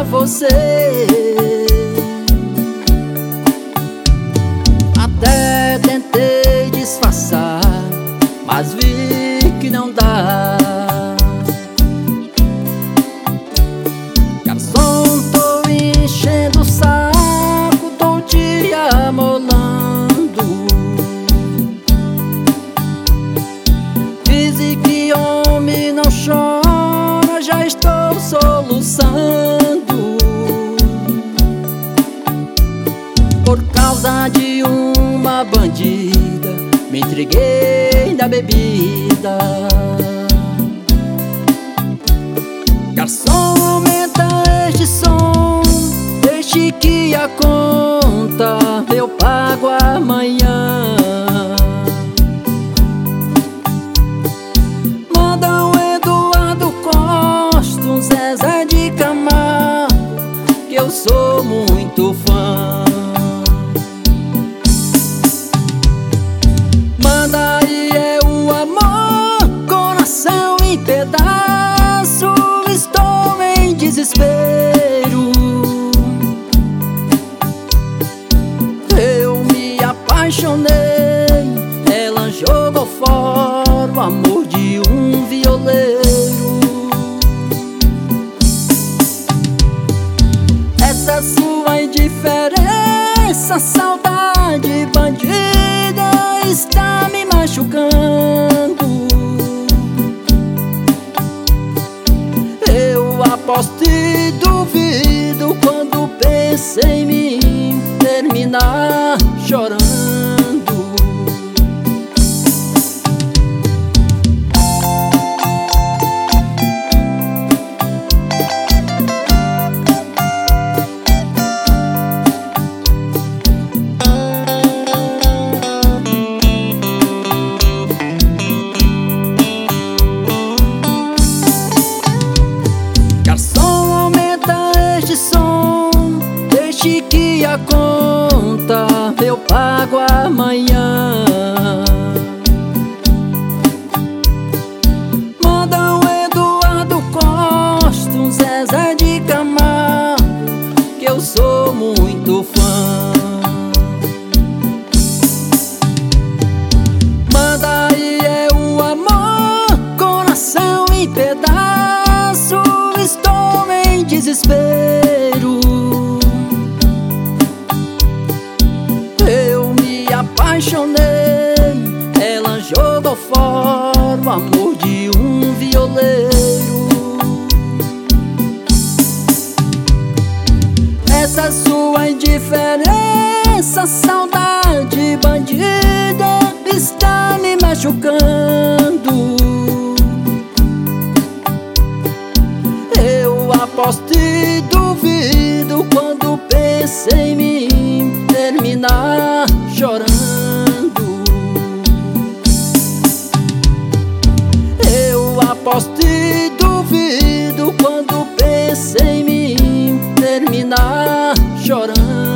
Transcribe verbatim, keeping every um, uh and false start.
você. Até tentei disfarçar, mas vi que não dá. Garçom, tô enchendo o saco, tô te amolando. Dizem que homem não chora, já estou soluçando. Por causa de uma bandida, me entreguei na bebida. Garçom, aumenta este som, deixe que a conta eu pago amanhã. Manda um Eduardo Costa, um Zezé de Camargo, que eu sou muito fã. Manda aí, é o amor, coração em pedaço, estou em desespero. Eu me apaixonei, ela jogou fora o amor de um violeiro. Essa sua indiferença, saudade bandida, está me machucando. Eu aposto e duvido quando penso em mim terminar chorando. Garçom, aumenta este som, deixe que a conta eu pago amanhã. Manda um Eduardo Costa, um Zezé de Camargo, que eu sou muito fã. Manda aí, é o amor, coração em pedaço, estou em desespero. Eu me apaixonei, ela jogou fora o amor de um violeiro. Essa sua indiferença, saudade bandida, está me machucando. Eu aposto e duvido quando penso em mim terminar chorando. Eu aposto e duvido quando penso em mim terminar chorando.